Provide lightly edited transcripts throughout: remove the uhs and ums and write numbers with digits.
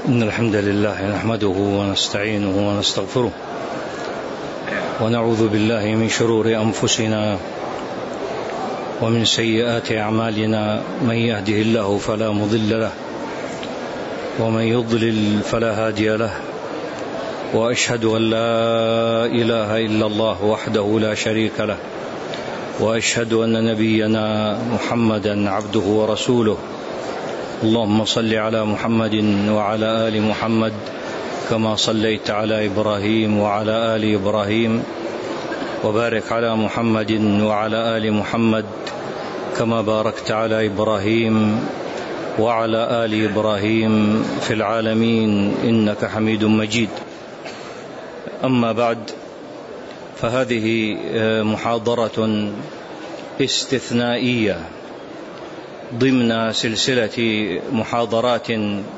إن الحمد لله نحمده ونستعينه ونستغفره ونعوذ بالله من شرور أنفسنا ومن سيئات أعمالنا. من يهده الله فلا مضل له ومن يضلل فلا هادي له، وأشهد أن لا إله إلا الله وحده لا شريك له، وأشهد أن نبينا محمدا عبده ورسوله. اللهم صل على محمد وعلى آل محمد كما صليت على إبراهيم وعلى آل إبراهيم، وبارك على محمد وعلى آل محمد كما باركت على إبراهيم وعلى آل إبراهيم في العالمين إنك حميد مجيد. أما بعد، فهذه محاضرة استثنائية ضمن سلسلة محاضرات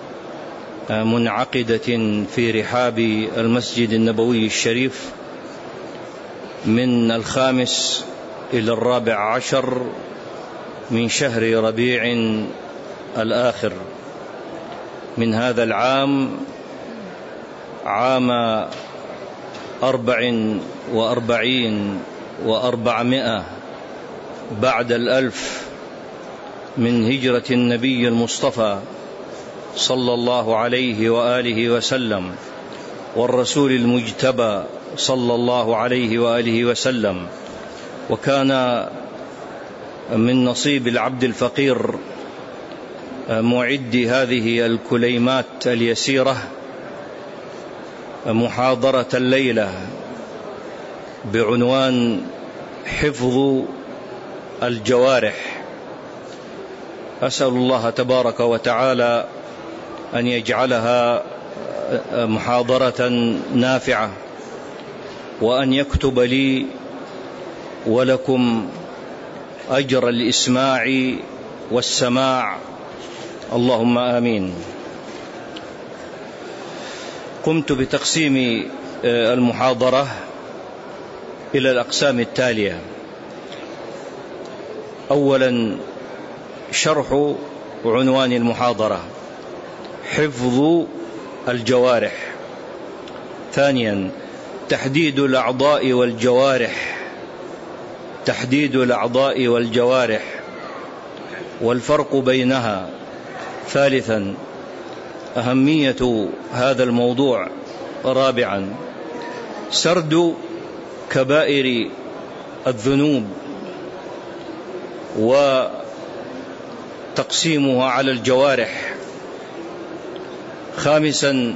منعقدة في رحاب المسجد النبوي الشريف من 5 إلى 14 من شهر ربيع الآخر من هذا العام، عام 44 و400 بعد 1000 من هجرة النبي المصطفى صلى الله عليه وآله وسلم، والرسول المجتبى صلى الله عليه وآله وسلم. وكان من نصيب العبد الفقير معد هذه الكليمات اليسيرة محاضرة الليلة بعنوان حفظ الجوارح. أسأل الله تبارك وتعالى أن يجعلها محاضرة نافعة، وأن يكتب لي ولكم أجر الإسماع والسماع، اللهم آمين. قمت بتقسيم المحاضرة إلى الأقسام التالية: أولا، شرح عنوان المحاضرة حفظ الجوارح. ثانيا، تحديد الأعضاء والجوارح والفرق بينها. ثالثا، أهمية هذا الموضوع. رابعا، سرد كبائر الذنوب وتقسيمها على الجوارح. خامسا،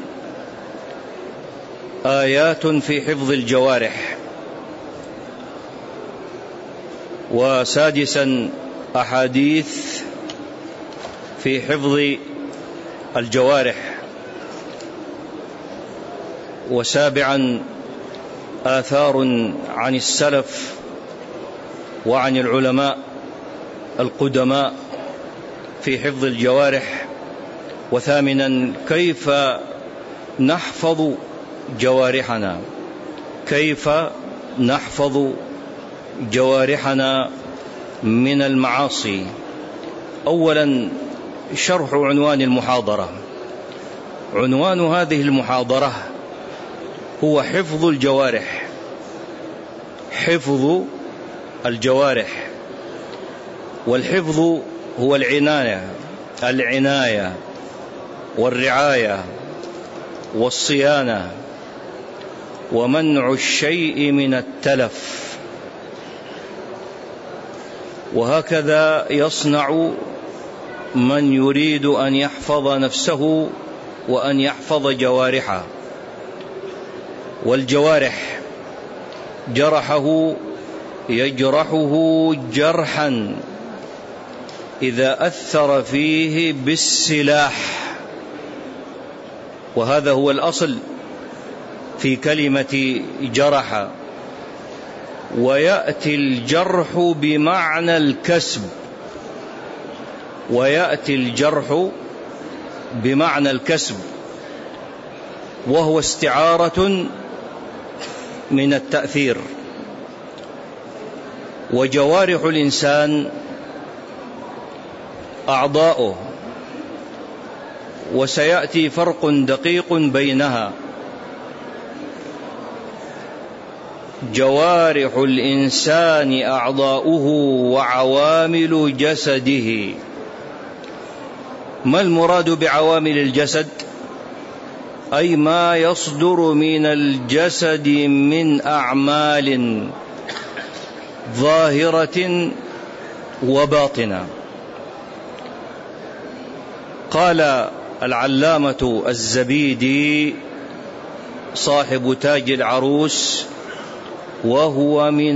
آيات في حفظ الجوارح. وسادسا، أحاديث في حفظ الجوارح. وسابعا، آثار عن السلف وعن العلماء القدماء في حفظ الجوارح. وثامنا، كيف نحفظ جوارحنا من المعاصي. أولا، شرح عنوان المحاضرة. عنوان هذه المحاضرة هو حفظ الجوارح. والحفظ هو العناية والرعاية والصيانة ومنع الشيء من التلف. وهكذا يصنع من يريد أن يحفظ نفسه وأن يحفظ جوارحه. والجوارح يجرحه جرحا إذا أثر فيه بالسلاح، وهذا هو الأصل في كلمة جرح. ويأتي الجرح بمعنى الكسب، وهو استعارة من التأثير. وجوارح الإنسان أعضاؤه وسيأتي فرق دقيق بينها. جوارح الإنسان أعضاؤه وعوامل جسده. ما المراد بعوامل الجسد؟ أي ما يصدر من الجسد من أعمال ظاهرة وباطنة. قال العلامة الزبيدي صاحب تاج العروس: وهو من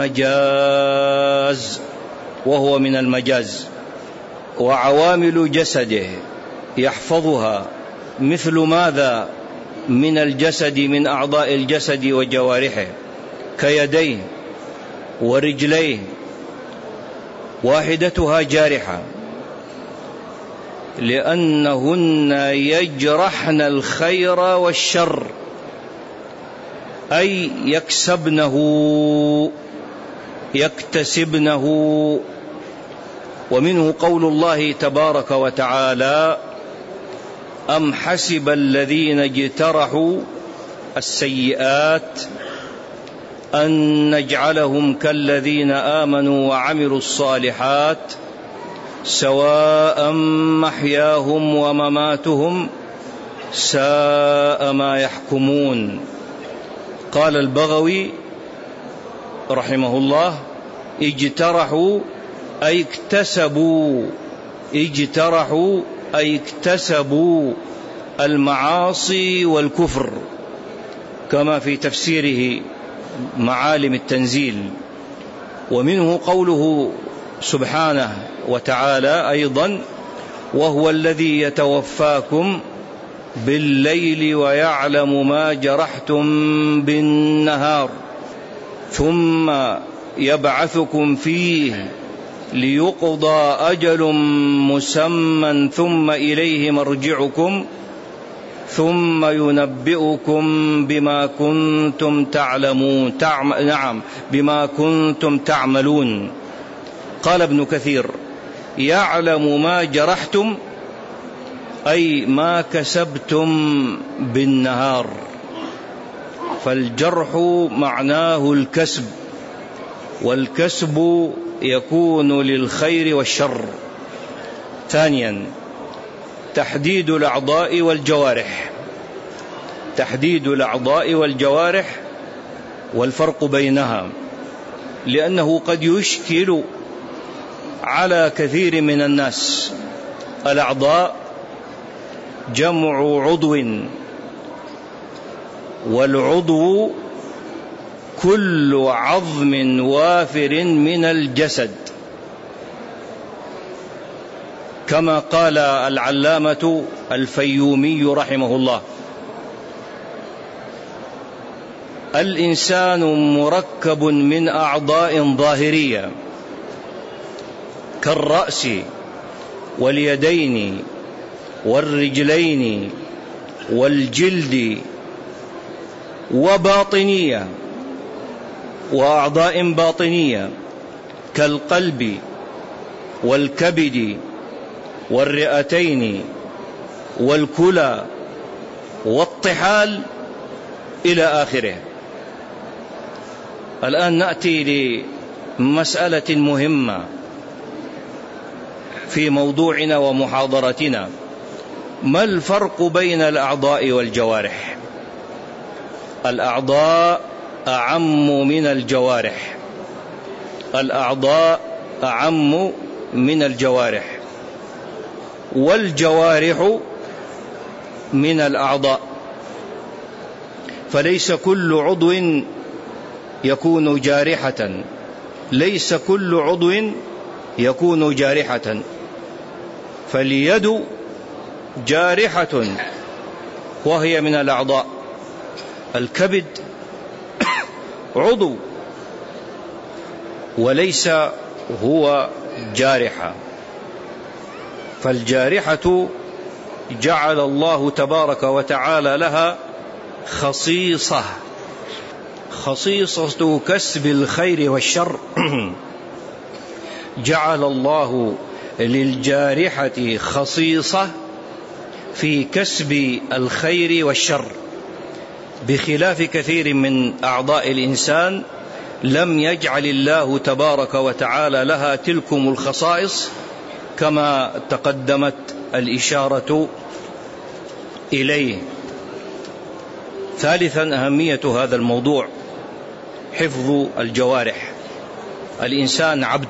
المجاز. وعوامل جسده يحفظها مثل ماذا؟ من الجسد، من أعضاء الجسد وجوارحه، كيديه ورجليه، واحدتها جارحة، لأنهن يجرحن الخير والشر، أي يكتسبنه. ومنه قول الله تبارك وتعالى: أم حسب الذين اجترحوا السيئات أن نجعلهم كالذين آمنوا وعملوا الصالحات سواء محياهم ومماتهم ساء ما يحكمون. قال البغوي رحمه الله: اجترحوا أي اكتسبوا المعاصي والكفر، كما في تفسيره معالم التنزيل. ومنه قوله سبحانه وتعالى أيضا: وهو الذي يتوفاكم بالليل ويعلم ما جرحتم بالنهار ثم يبعثكم فيه ليقضى أجل مسمى ثم إليه مرجعكم ثم ينبئكم بما كنتم تعملون. قال ابن كثير: يعلم ما جرحتم أي ما كسبتم بالنهار، فالجرح معناه الكسب، والكسب يكون للخير والشر. ثانيا، تحديد الأعضاء والجوارح والفرق بينها، لأنه قد يشكل على كثير من الناس. الأعضاء جمع عضو، والعضو كل عظم وافر من الجسد، كما قال العلامة الفيومي رحمه الله: الإنسان مركب من أعضاء ظاهرية كالرأس واليدين والرجلين والجلد، وباطنية وأعضاء باطنية كالقلب والكبد والرئتين والكلى والطحال إلى آخره. الآن نأتي لمسألة مهمة في موضوعنا ومحاضرتنا: ما الفرق بين الأعضاء والجوارح؟ الأعضاء أعم من الجوارح، والجوارح من الأعضاء، فليس كل عضو يكون جارحة، فاليد جارحة وهي من الأعضاء، الكبد عضو وليس هو جارحة. فالجارحة جعل الله تبارك وتعالى لها خصيصة كسب الخير والشر. جعل الله للجارحة خصيصة في كسب الخير والشر، بخلاف كثير من أعضاء الإنسان لم يجعل الله تبارك وتعالى لها تلكم الخصائص كما تقدمت الإشارة إليه. ثالثا، أهمية هذا الموضوع حفظ الجوارح. الإنسان عبد،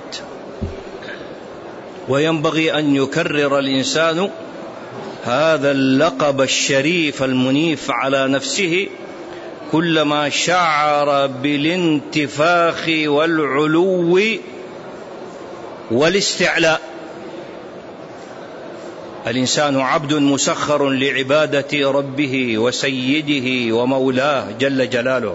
وينبغي أن يكرر الإنسان هذا اللقب الشريف المنيف على نفسه كلما شعر بالانتفاخ والعلو والاستعلاء. الإنسان عبد مسخر لعبادة ربه وسيده ومولاه جل جلاله،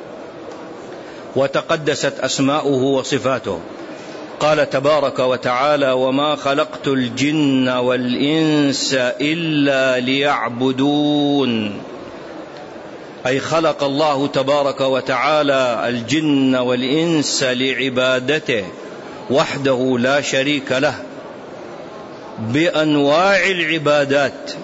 وتقدست أسماؤه وصفاته. قال تبارك وتعالى: وما خلقت الجن والإنس إلا ليعبدون. أي خلق الله تبارك وتعالى الجن والإنس لعبادته وحده لا شريك له، بأنواع العبادات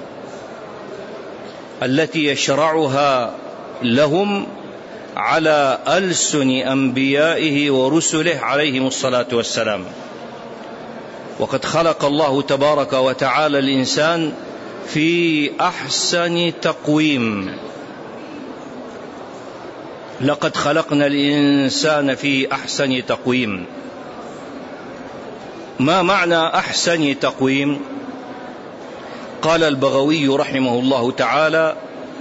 التي يشرعها لهم على ألسن أنبيائه ورسله عليهم الصلاة والسلام. وقد خلق الله تبارك وتعالى الإنسان في أحسن تقويم. لقد خلقنا الإنسان في أحسن تقويم. ما معنى أحسن تقويم؟ قال البغوي رحمه الله تعالى: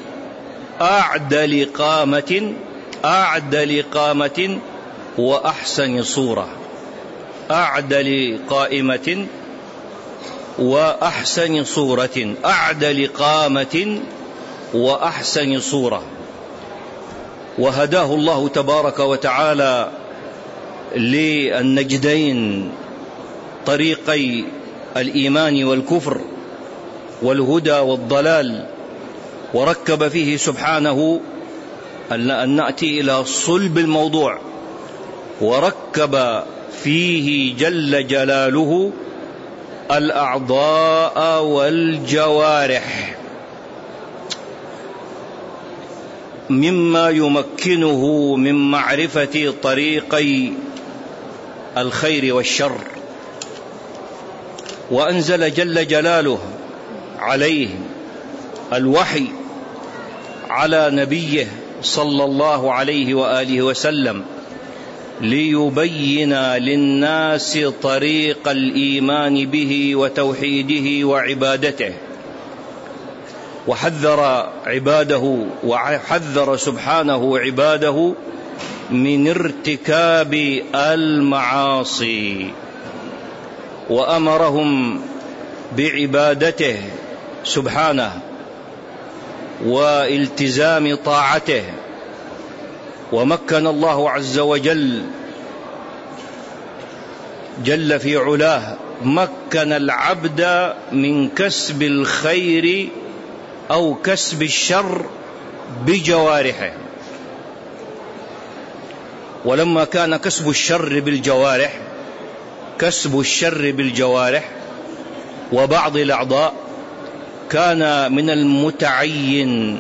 أعدل قامة وأحسن صورة. أعدل قائمة وأحسن صورة. أعدل قامة وأحسن صورة. وهداه الله تبارك وتعالى للنجدين، طريقي الإيمان والكفر والهدى والضلال، وركب فيه سبحانه أن نأتي إلى صلب الموضوع، وركب فيه جل جلاله الأعضاء والجوارح مما يمكنه من معرفة طريقي الخير والشر. وأنزل جل جلاله عليه الوحي على نبيه صلى الله عليه وآله وسلم ليبين للناس طريق الإيمان به وتوحيده وعبادته، وحذر سبحانه عباده من ارتكاب المعاصي، وأمرهم بعبادته سبحانه والتزام طاعته. ومكن الله عز وجل جل في علاه مكن العبد من كسب الخير أو كسب الشر بجوارحه. ولما كان كسب الشر بالجوارح وبعض الأعضاء، كان من المتعين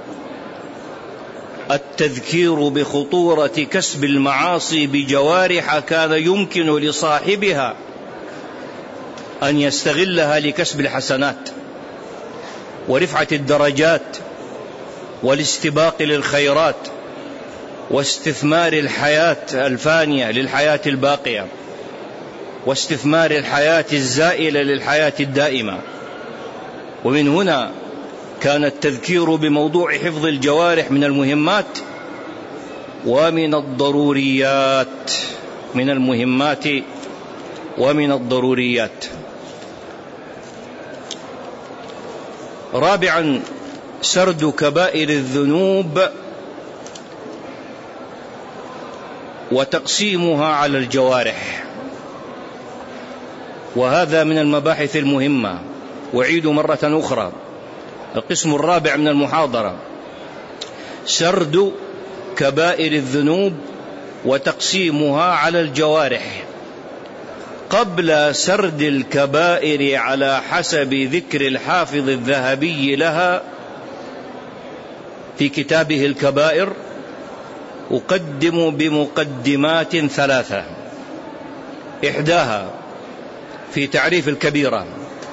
التذكير بخطورة كسب المعاصي بجوارح كان يمكن لصاحبها أن يستغلها لكسب الحسنات ورفعة الدرجات والاستباق للخيرات واستثمار الحياة الفانية للحياة الباقية، واستثمار الحياة الزائلة للحياة الدائمة. ومن هنا كان التذكير بموضوع حفظ الجوارح من المهمات ومن الضروريات، من المهمات ومن الضروريات. رابعا، سرد كبائر الذنوب وتقسيمها على الجوارح، وهذا من المباحث المهمة. أعيد مرة أخرى القسم الرابع من المحاضرة: سرد كبائر الذنوب وتقسيمها على الجوارح. قبل سرد الكبائر على حسب ذكر الحافظ الذهبي لها في كتابه الكبائر، أقدم بمقدمات ثلاثة: إحداها في تعريف الكبيرة،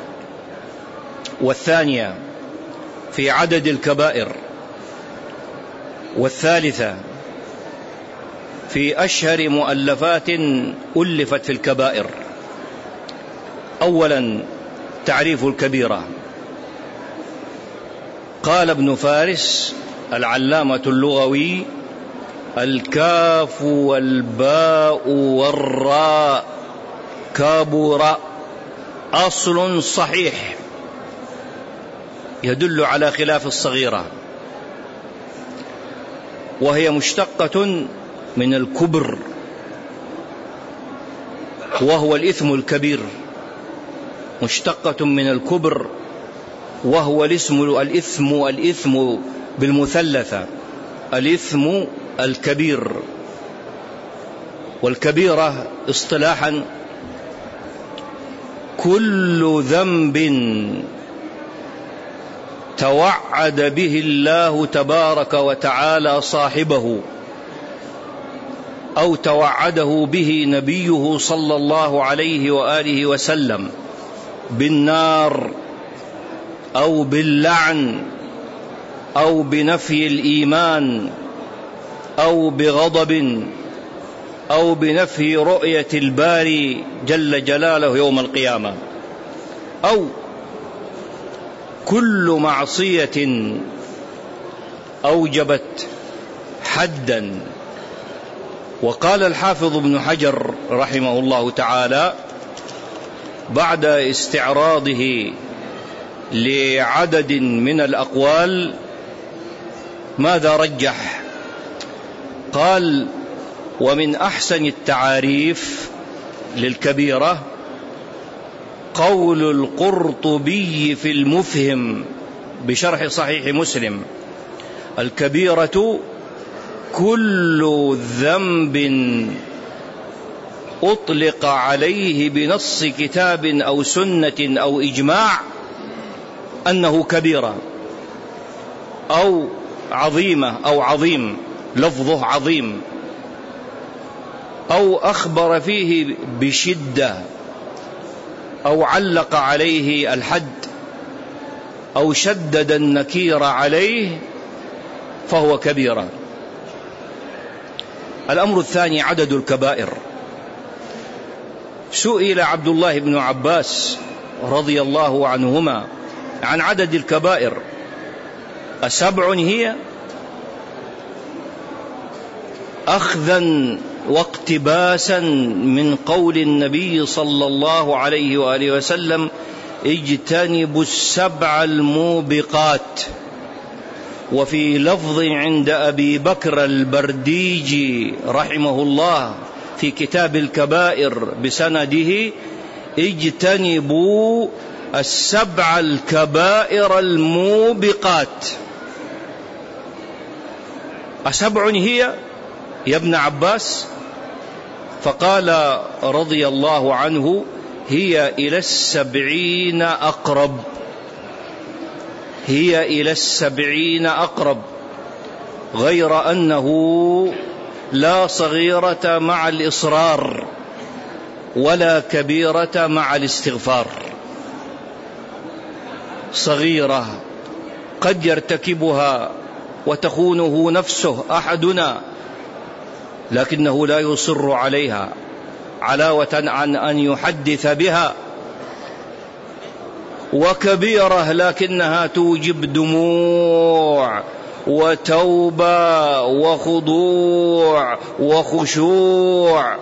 والثانية في عدد الكبائر، والثالثة في أشهر مؤلفات ألفت في الكبائر. أولا تعريف الكبيرة. قال ابن فارس العلامة اللغوي: الكاف والباء والراء كابر أصل صحيح يدل على خلاف الصغيرة، وهي مشتقة من الكبر وهو الإثم الكبير، مشتقة من الكبر وهو الإثم بالمثلثة، الإثم الكبير. والكبيرة اصطلاحا كل ذنب توعد به الله تبارك وتعالى صاحبه، أو توعده به نبيه صلى الله عليه وآله وسلم بالنار أو باللعن أو بنفي الإيمان أو بغضب أو بنفي رؤية الباري جل جلاله يوم القيامة، أو كل معصية أوجبت حدا. وقال الحافظ ابن حجر رحمه الله تعالى بعد استعراضه لعدد من الأقوال ماذا رجح؟ قال: ومن أحسن التعاريف للكبيرة قول القرطبي في المفهم بشرح صحيح مسلم: الكبيرة كل ذنب أطلق عليه بنص كتاب أو سنة أو إجماع أنه كبيرة أو عظيمة أو عظيم، لفظه عظيم، أو أخبر فيه بشدة أو علق عليه الحد أو شدد النكير عليه فهو كبيرة. الأمر الثاني عدد الكبائر. سئل عبد الله بن عباس رضي الله عنهما عن عدد الكبائر: أسبع هي؟ أخذا واقتباسا من قول النبي صلى الله عليه وآله وسلم: اجتنبوا السبع الموبقات. وفي لفظ عند أبي بكر البرديجي رحمه الله في كتاب الكبائر بسنده: اجتنبوا السبع الكبائر الموبقات. أسبع هي يا ابن عباس؟ فقال رضي الله عنه: هي إلى 70 أقرب، هي إلى 70 أقرب، غير أنه لا صغيرة مع الإصرار ولا كبيرة مع الاستغفار. صغيرة قد يرتكبها وتخونه نفسه أحدنا، لكنه لا يصر عليها علاوة عن أن يحدث بها، وكبيرة لكنها توجب دموع وتوبة وخضوع وخشوع،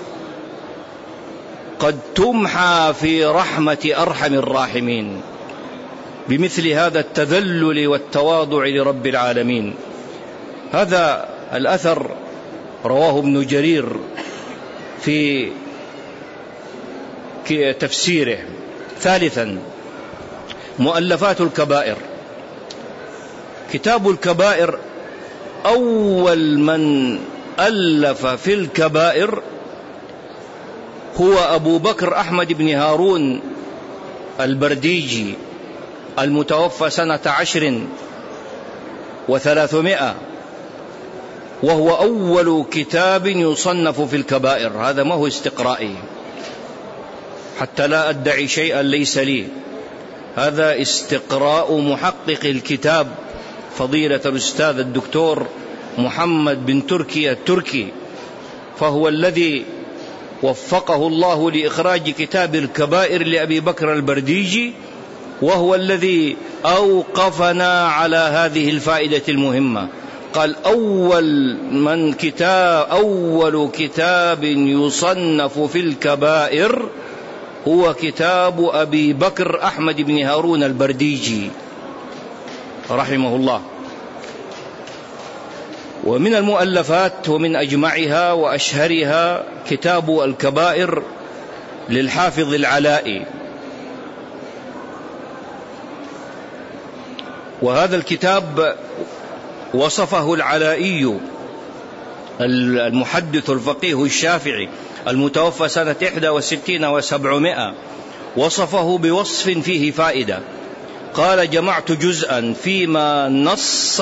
قد تمحى في رحمة أرحم الراحمين بمثل هذا التذلل والتواضع لرب العالمين. هذا الأثر رواه ابن جرير في تفسيره. ثالثا مؤلفات الكبائر. كتاب الكبائر أول من ألف في الكبائر هو أبو بكر أحمد بن هارون البرديجي، المتوفى سنة 10 و300، وهو أول كتاب يصنف في الكبائر. هذا ما هو استقرائي حتى لا أدعي شيئا ليس لي، هذا استقراء محقق الكتاب فضيلة الأستاذ الدكتور محمد بن تركي التركي، فهو الذي وفقه الله لإخراج كتاب الكبائر لأبي بكر البرديجي، وهو الذي أوقفنا على هذه الفائدة المهمة. قال أول كتاب يصنف في الكبائر هو كتاب أبي بكر أحمد بن هارون البرديجي رحمه الله. ومن المؤلفات ومن أجمعها وأشهرها كتاب الكبائر للحافظ العلائي، وهذا الكتاب وصفه العلائي المحدث الفقيه الشافعي المتوفى سنة 61 و700، وصفه بوصف فيه فائدة. قال: جمعت جزءا فيما نص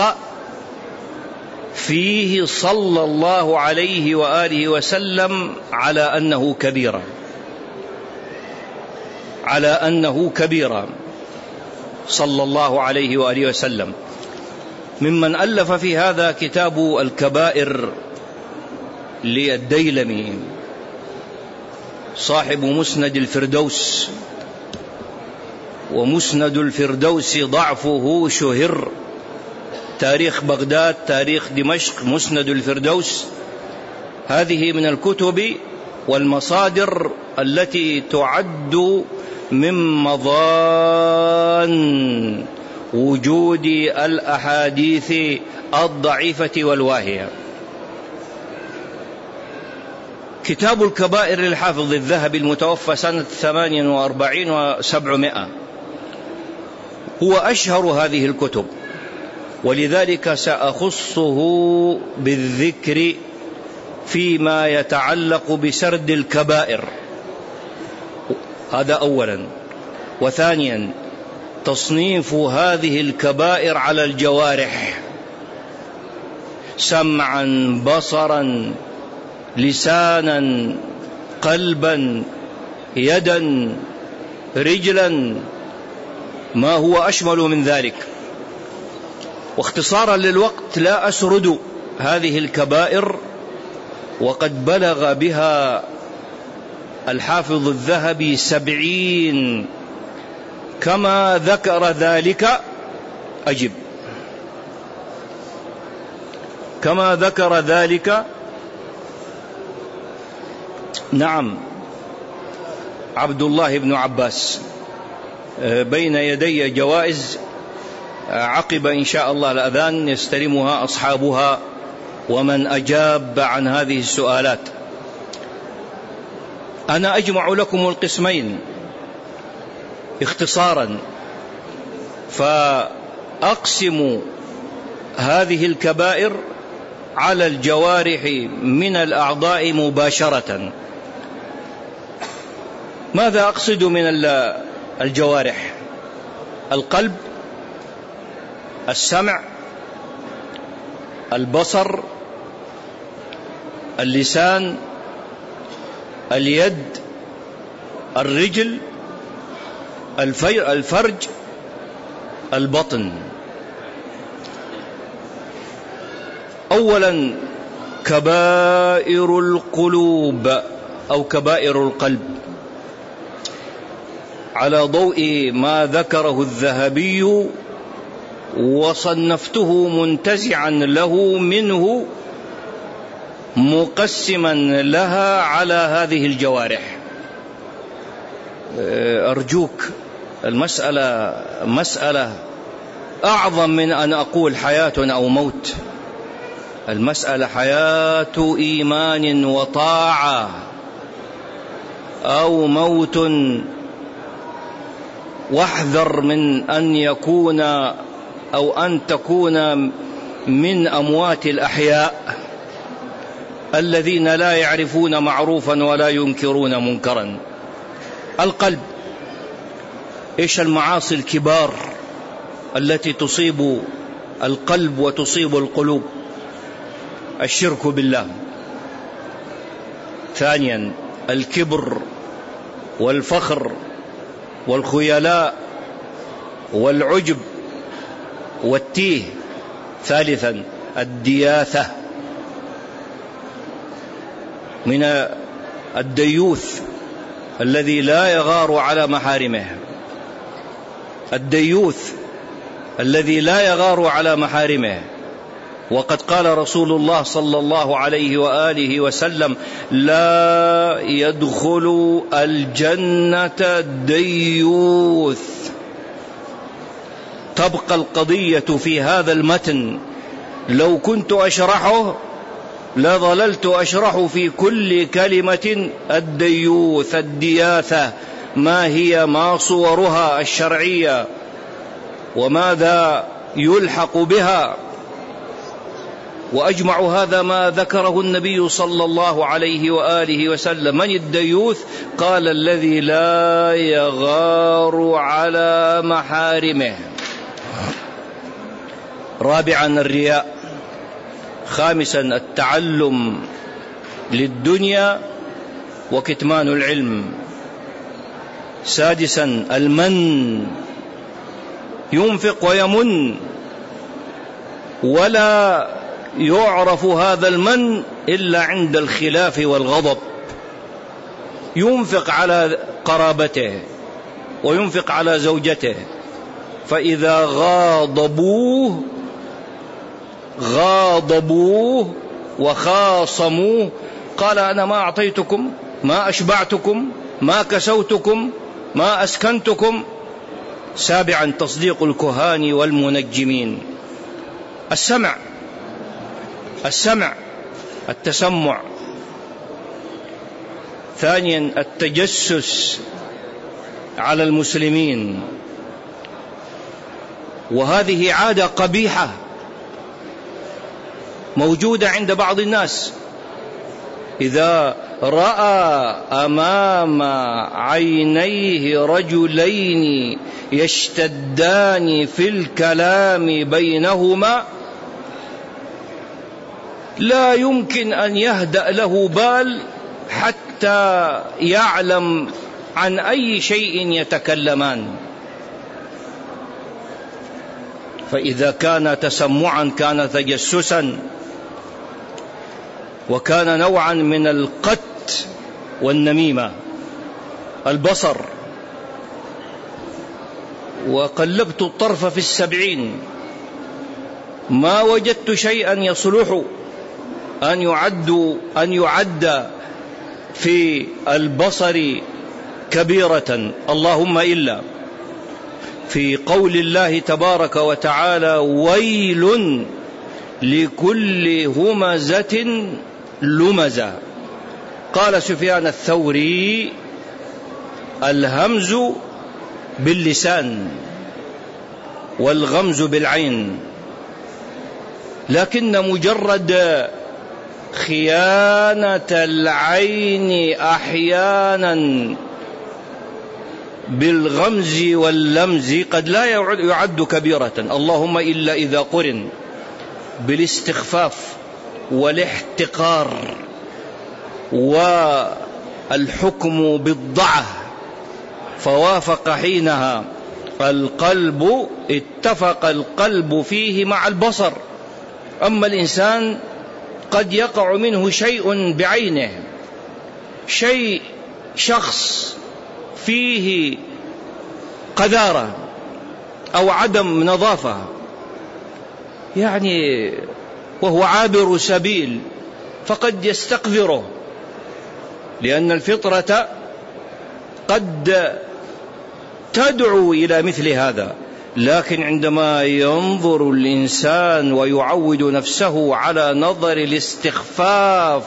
فيه صلى الله عليه وآله وسلم على أنه كبيرة صلى الله عليه وآله وسلم. ممن ألف في هذا كتاب الكبائر للديلمي صاحب مسند الفردوس، ومسند الفردوس ضعفه شهر، تاريخ بغداد، تاريخ دمشق، مسند الفردوس. هذه من الكتب والمصادر التي تعد من مظان وجود الأحاديث الضعيفة والواهية. كتاب الكبائر للحافظ الذهبي المتوفى سنة 48 و700 هو أشهر هذه الكتب، ولذلك سأخصه بالذكر فيما يتعلق بسرد الكبائر، هذا أولا. وثانيا تصنيف هذه الكبائر على الجوارح: سمعا، بصرا، لسانا، قلبا، يدا، رجلا، ما هو أشمل من ذلك. واختصارا للوقت لا أسرد هذه الكبائر، وقد بلغ بها الحافظ الذهبي 70 كما ذكر ذلك. كما ذكر ذلك نعم عبد الله بن عباس. بين يدي جوائز عقب إن شاء الله الأذان يستلمها أصحابها ومن أجاب عن هذه السؤالات. أنا أجمع لكم القسمين اختصارا، فأقسم هذه الكبائر على الجوارح من الأعضاء مباشرة. ماذا أقصد من الجوارح؟ القلب، السمع، البصر، اللسان، اليد، الرجل، الفرج، البطن. أولا كبائر القلوب أو كبائر القلب، على ضوء ما ذكره الذهبي وصنفته منتزعا له منه مقسما لها على هذه الجوارح. أرجوك، المسألة مسألة أعظم من أن أقول حياة أو موت. المسألة حياة إيمان وطاعة أو موت، واحذر من أن يكون أو أن تكون من أموات الأحياء. الذين لا يعرفون معروفا ولا ينكرون منكرا. القلب، إيش المعاصي الكبار التي تصيب القلب وتصيب القلوب؟ الشرك بالله. ثانيا الكبر والفخر والخيلاء والعجب والتيه. ثالثا الدياثة. من الديوث الذي لا يغار على محارمه، الديوث الذي لا يغار على محارمه. وقد قال رسول الله صلى الله عليه وآله وسلم: لا يدخل الجنة ديوث. تبقى القضية في هذا المتن، لو كنت أشرحه لظللت أشرح في كل كلمة الديوث، الدياثة، ما هي، ما صورها الشرعية، وماذا يلحق بها. وأجمع هذا ما ذكره النبي صلى الله عليه وآله وسلم. من الديوث؟ قال: الذي لا يغار على محارمه. رابعا الرياء. خامسا التعلم للدنيا وكتمان العلم. سادسا المن، ينفق ويمن ولا يعرف هذا المن إلا عند الخلاف والغضب. ينفق على قرابته وينفق على زوجته، فإذا غاضبوه وخاصموه قال: أنا ما أعطيتكم، ما أشبعتكم، ما كسوتكم، ما أسكنتكم. سابعا تصديق الكهان والمنجمين. السمع، التسمع. ثانيا التجسس على المسلمين، وهذه عادة قبيحة موجودة عند بعض الناس. إذا رأى أمام عينيه رجلين يشتدان في الكلام بينهما لا يمكن أن يهدأ له بال حتى يعلم عن أي شيء يتكلمان. فإذا كان تسمعا كان تجسسا، وكان نوعا من القت والنميمة. البصر، وقلبت الطرف في 70 ما وجدت شيئا يصلح أن يعد في البصر كبيرة، اللهم إلا في قول الله تبارك وتعالى: ويل لكل همزة لمزة. قال سفيان الثوري: الهمز باللسان والغمز بالعين، لكن مجرد خيانة العين أحيانا بالغمز واللمز قد لا يعد كبيرة، اللهم إلا إذا قرن بالاستخفاف والاحتقار والحكم بالضعف، فوافق حينها القلب، اتفق القلب فيه مع البصر. أما الإنسان قد يقع منه شيء بعينه، شخص فيه قذارة أو عدم نظافة، يعني وهو عابر سبيل، فقد يستقذره، لأن الفطرة قد تدعو إلى مثل هذا. لكن عندما ينظر الإنسان ويعود نفسه على نظر الاستخفاف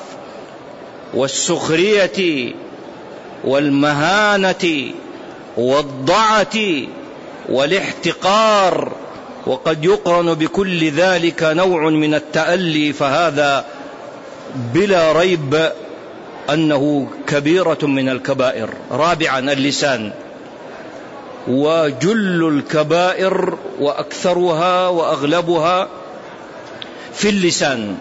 والسخرية والمهانة والضعة والاحتقار، وقد يقرن بكل ذلك نوع من التألي، فهذا بلا ريب أنه كبيرة من الكبائر. رابعا اللسان، وجل الكبائر وأكثرها وأغلبها في اللسان.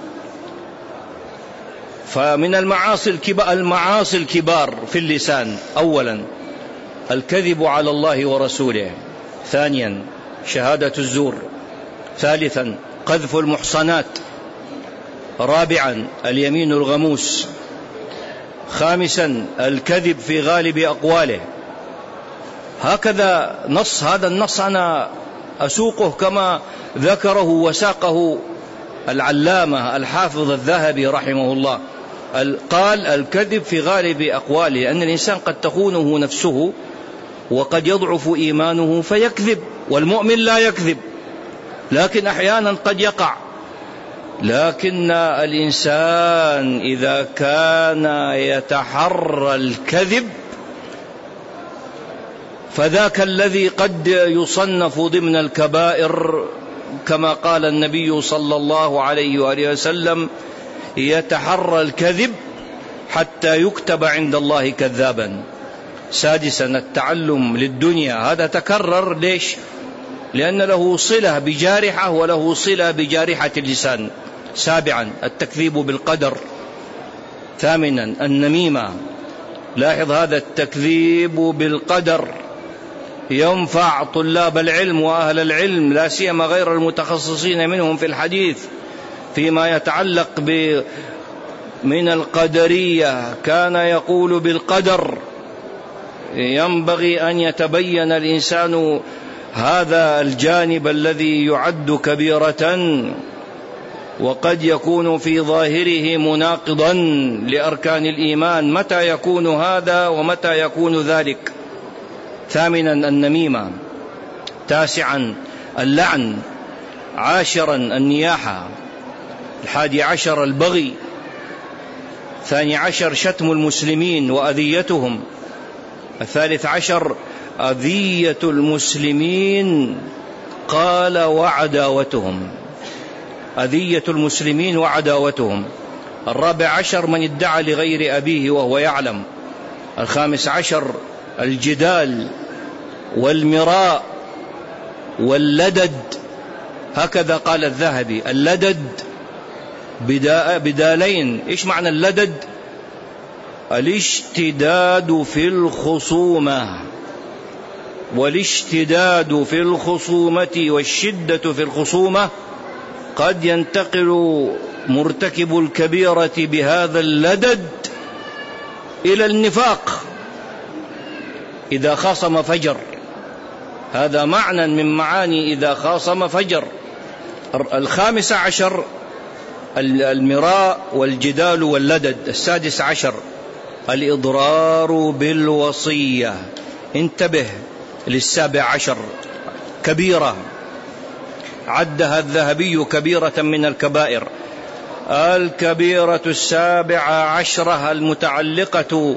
فمن المعاصي الكبار في اللسان: أولا الكذب على الله ورسوله، ثانيا شهادة الزور، ثالثا قذف المحصنات، رابعا اليمين الغموس، خامسا الكذب في غالب أقواله. هكذا نص، هذا النص أنا أسوقه كما ذكره وساقه العلامة الحافظ الذهبي رحمه الله. قال الكذب في غالب أقواله، أن الإنسان قد تخونه نفسه وقد يضعف إيمانه فيكذب، والمؤمن لا يكذب، لكن أحيانا قد يقع. لكن الإنسان إذا كان يتحرى الكذب فذاك الذي قد يصنف ضمن الكبائر، كما قال النبي صلى الله عليه وآله وسلم: يتحرى الكذب حتى يكتب عند الله كذابا. سادسا التعلم للدنيا، هذا تكرر. ليش؟ لأن له صلة بجارحة وله صلة بجارحة اللسان. سابعا التكذيب بالقدر. ثامنا النميمة. لاحظ هذا التكذيب بالقدر ينفع طلاب العلم وأهل العلم، لا سيما غير المتخصصين منهم في الحديث، فيما يتعلق من القدرية. كان يقول بالقدر. ينبغي أن يتبين الإنسان هذا الجانب الذي يعد كبيرة، وقد يكون في ظاهره مناقضا لأركان الإيمان. متى يكون هذا ومتى يكون ذلك؟ ثامنا النميمة. تاسعا اللعن. عاشرا النياحة. 11 البغي. 12 شتم المسلمين وأذيتهم. 13 أذية المسلمين قال وعداوتهم. أذية المسلمين وعداوتهم. 14 من ادعى لغير أبيه وهو يعلم. 15 الجدال والمراء واللدد. هكذا قال الذهبي: اللدد بدالين. إيش معنى اللدد؟ الاشتداد في الخصومة، والاشتداد في الخصومة والشدة في الخصومة قد ينتقل مرتكب الكبيرة بهذا اللدد إلى النفاق إذا خاصم فجر. هذا معنى من معاني إذا خاصم فجر. 15 المراء والجدال واللدد. 16 الإضرار بالوصية. انتبه 17 كبيرة عدها الذهبي كبيرة من الكبائر. الكبيرة 17 المتعلقة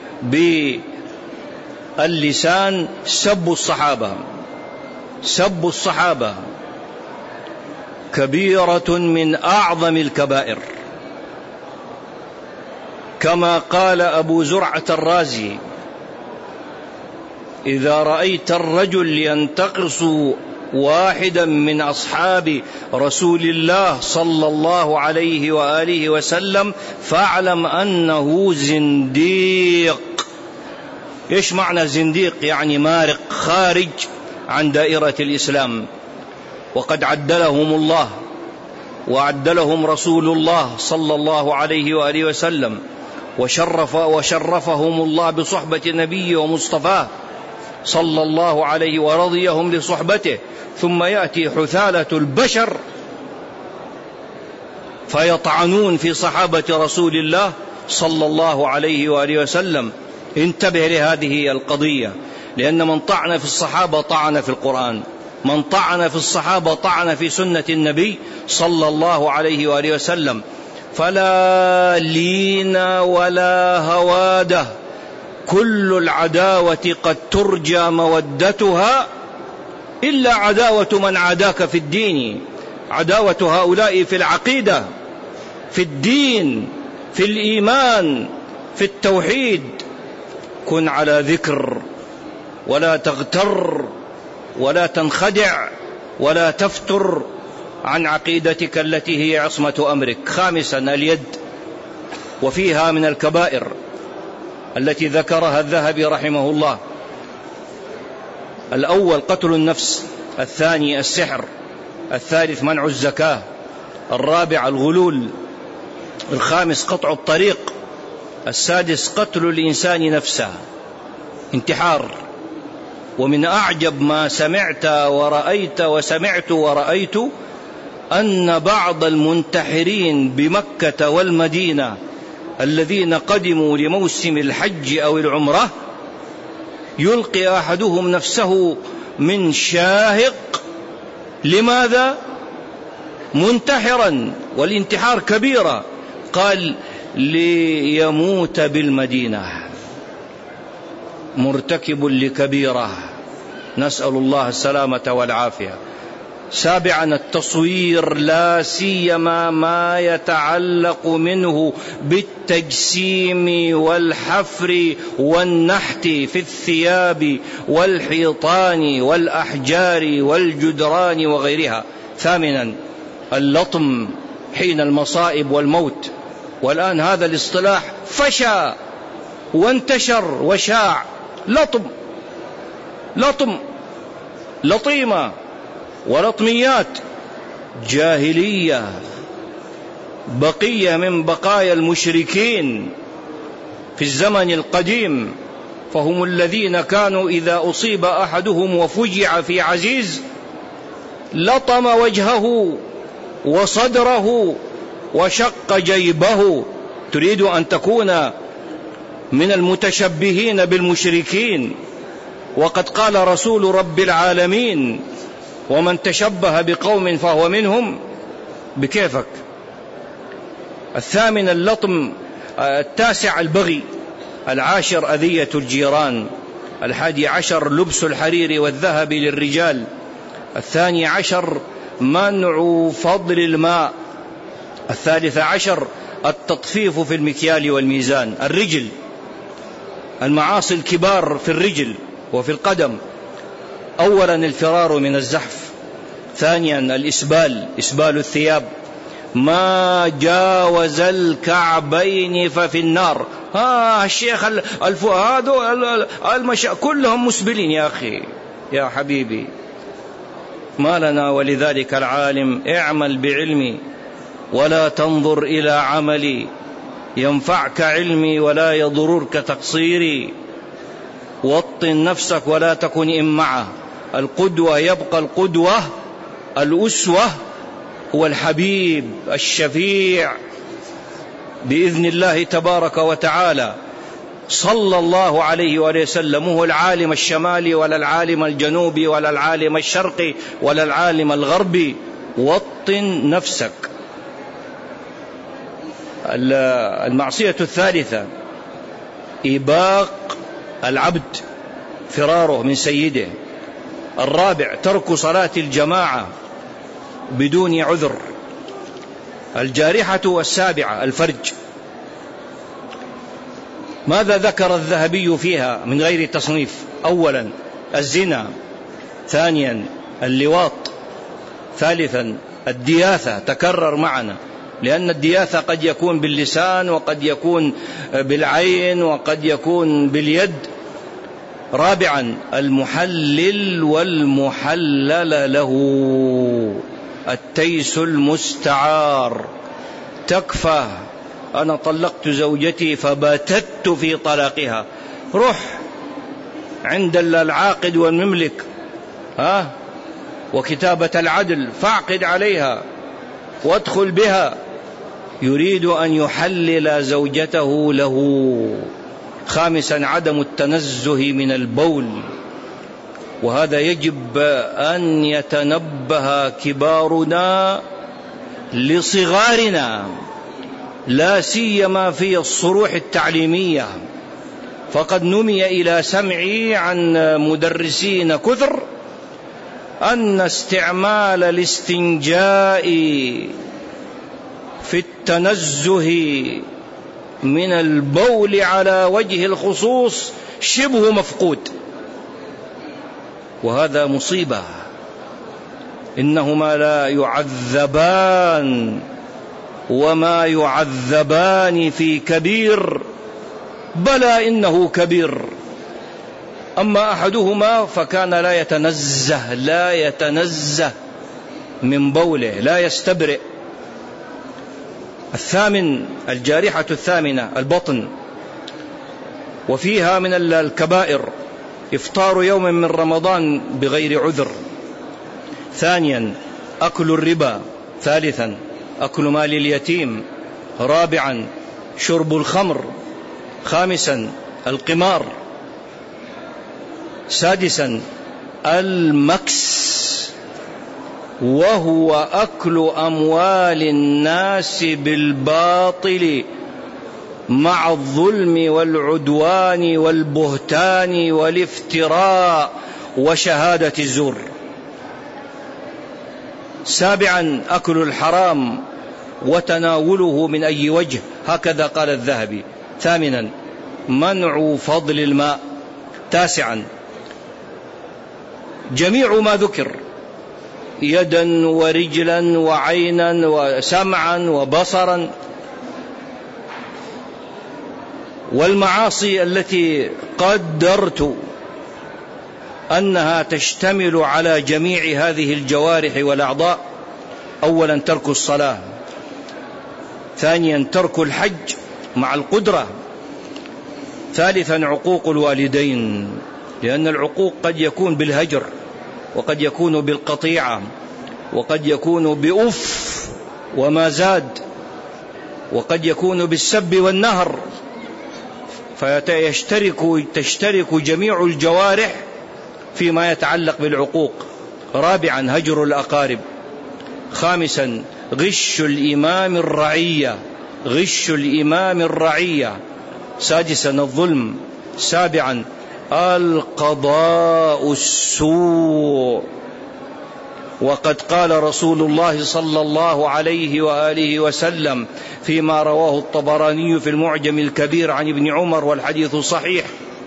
باللسان سب الصحابة. سب الصحابة كبيرة من أعظم الكبائر، كما قال أبو زرعة الرازي: إذا رأيت الرجل ينتقص واحدا من أصحاب رسول الله صلى الله عليه وآله وسلم فاعلم أنه زنديق. إيش معنى زنديق؟ يعني مارق، خارج عن دائرة الإسلام. وقد عدلهم الله وعدلهم رسول الله صلى الله عليه وآله وسلم، وشرفهم الله بصحبة نبيه ومصطفاه صلى الله عليه ورضيهم لصحبته. ثم يأتي حثالة البشر فيطعنون في صحابة رسول الله صلى الله عليه وآله وسلم. انتبه لهذه القضية، لأن من طعن في الصحابة طعن في القرآن، من طعن في الصحابة طعن في سنة النبي صلى الله عليه وآله وسلم. فلا لين ولا هوادة، كل العداوة قد ترجى مودتها إلا عداوة من عاداك في الدين. عداوة هؤلاء في العقيدة في الدين، في الإيمان، في التوحيد. كن على ذكر، ولا تغتر، ولا تنخدع، ولا تفتر عن عقيدتك التي هي عصمة أمرك. خامسا اليد، وفيها من الكبائر التي ذكرها الذهبي رحمه الله: الأول قتل النفس، الثاني السحر، الثالث منع الزكاة، الرابع الغلول، الخامس قطع الطريق، السادس قتل الإنسان نفسه، انتحار. ومن أعجب ما سمعت ورأيت أن بعض المنتحرين بمكة والمدينة الذين قدموا لموسم الحج أو العمرة يلقي أحدهم نفسه من شاهق. لماذا؟ منتحرا، والانتحار كبيرة. قال: ليموت بالمدينة، مرتكب لكبيرة، نسأل الله السلامة والعافية. سابعا التصوير، لا سيما ما يتعلق منه بالتجسيم والحفر والنحت في الثياب والحيطان والأحجار والجدران وغيرها. ثامنا اللطم حين المصائب والموت، والآن هذا الاصطلاح فشى وانتشر وشاع. لطم، لطيمة ولطميات، جاهلية، بقية من بقايا المشركين في الزمن القديم. فهم الذين كانوا إذا أصيب أحدهم وفجع في عزيز لطم وجهه وصدره وشق جيبه. تريد أن تكون من المتشبهين بالمشركين، وقد قال رسول رب العالمين: ومن تشبه بقوم فهو منهم. بكيفك. الثامن اللطم. التاسع البغي. العاشر أذية الجيران. 11 لبس الحرير والذهب للرجال. 12 منع فضل الماء. 13 التطفيف في المكيال والميزان. الرجل، المعاصي الكبار في الرجل وفي القدم: أولا الفرار من الزحف، ثانيا إسبال الثياب، ما جاوز الكعبين ففي النار. الشيخ الفؤاد كلهم مسبلين. يا أخي يا حبيبي، ما لنا ولذلك العالم: اعمل بعلمي ولا تنظر إلى عملي، ينفعك علمي ولا يضررك تقصيري. وطن نفسك ولا تكن إمعة. القدوة يبقى القدوة، الأسوة هو الحبيب الشفيع بإذن الله تبارك وتعالى صلى الله عليه وآله وسلم. هو العالم الشمالي ولا العالم الجنوبي ولا العالم الشرقي ولا العالم الغربي. وطن نفسك. المعصية الثالثة إباق العبد، فراره من سيده. الرابع ترك صلاة الجماعة بدون عذر. الجارحة والسابعة الفرج. ماذا ذكر الذهبي فيها من غير تصنيف؟ أولا الزنا، ثانيا اللواط، ثالثا الدياثة، تكرر معنا لأن الدياثة قد يكون باللسان وقد يكون بالعين وقد يكون باليد. رابعا المحلل والمحلل له، التيس المستعار. تكفى أنا طلقت زوجتي فباتت في طلاقها، روح عند العاقد والمملك وكتابة العدل فاعقد عليها وادخل بها. يريد أن يحلل زوجته له. خامسا عدم التنزه من البول، وهذا يجب أن يتنبه كبارنا لصغارنا، لا سيما في الصروح التعليمية. فقد نمي إلى سمعي عن مدرسين كثر أن استعمال الاستنجاء في التنزه من البول على وجه الخصوص شبه مفقود، وهذا مصيبة. إنهما لا يعذبان وما يعذبان في كبير، بلى إنه كبير. أما أحدهما فكان لا يتنزه من بوله، لا يستبرئ. الثامن، الجارحة الثامنة البطن، وفيها من الكبائر إفطار يوم من رمضان بغير عذر. ثانيا أكل الربا. ثالثا أكل مال اليتيم. رابعا شرب الخمر. خامسا القمار. سادسا المكس، وهو أكل أموال الناس بالباطل مع الظلم والعدوان والبهتان والافتراء وشهادة الزور. سابعا أكل الحرام وتناوله من أي وجه، هكذا قال الذهبي. ثامنا منع فضل الماء. تاسعا جميع ما ذكر، يدا ورجلا وعينا وسمعا وبصرا. والمعاصي التي قدرت أنها تشتمل على جميع هذه الجوارح والأعضاء: أولا ترك الصلاة، ثانيا ترك الحج مع القدرة، ثالثا عقوق الوالدين، لأن العقوق قد يكون بالهجر، وقد يكون بالقطيعة، وقد يكون بأف وما زاد، وقد يكون بالسب والنهر، فتشترك جميع الجوارح فيما يتعلق بالعقوق. رابعا هجر الأقارب. خامسا غش الإمام الرعية. سادسا الظلم. سابعا القضاء السوء. وقد قال رسول الله صلى الله عليه وآله وسلم فيما رواه الطبراني في المعجم الكبير عن ابن عمر والحديث صحيح: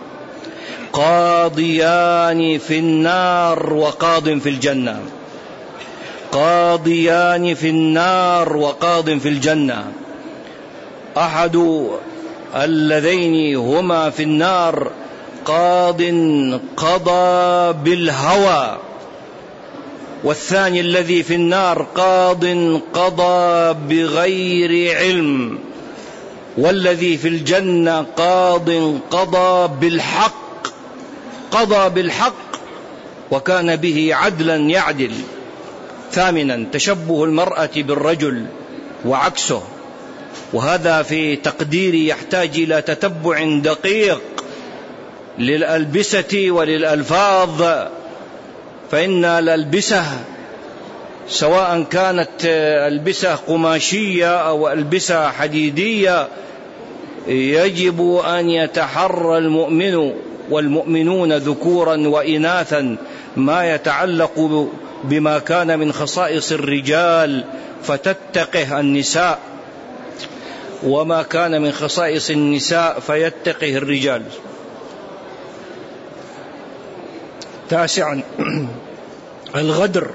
قاضيان في النار وقاض في الجنة. قاضيان في النار وقاض في الجنة. أحد اللذين هما في النار قاض قضى بالهوى، والثاني الذي في النار قاض قضى بغير علم، والذي في الجنة قاض قضى بالحق وكان به عدلا يعدل. ثامنا تشبه المرأة بالرجل وعكسه، وهذا في تقديري يحتاج إلى تتبع دقيق للألبسة وللألفاظ، فإن الألبسة سواء كانت ألبسة قماشية أو ألبسة حديدية يجب أن يتحرى المؤمن والمؤمنون ذكورا وإناثا ما يتعلق بما كان من خصائص الرجال فتتقه النساء، وما كان من خصائص النساء فيتقه الرجال. تاسعا الغدر